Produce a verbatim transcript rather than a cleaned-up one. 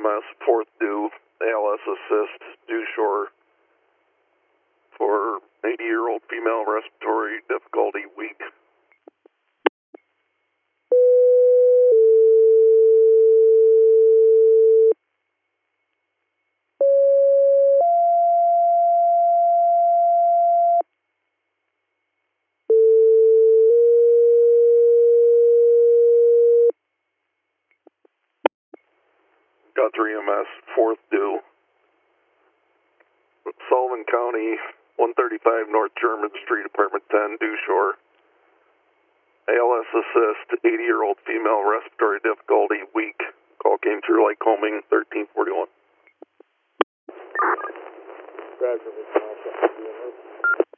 M S, fourth due, A L S assist, due shore for eighty-year-old female, respiratory difficulty, weak. Guthrie M S, fourth due. Sullivan County, one thirty-five North German Street, apartment ten, due shore. A L S assist, eighty-year-old female, respiratory difficulty, weak. Call came through Lycoming, thirteen forty-one. Roger,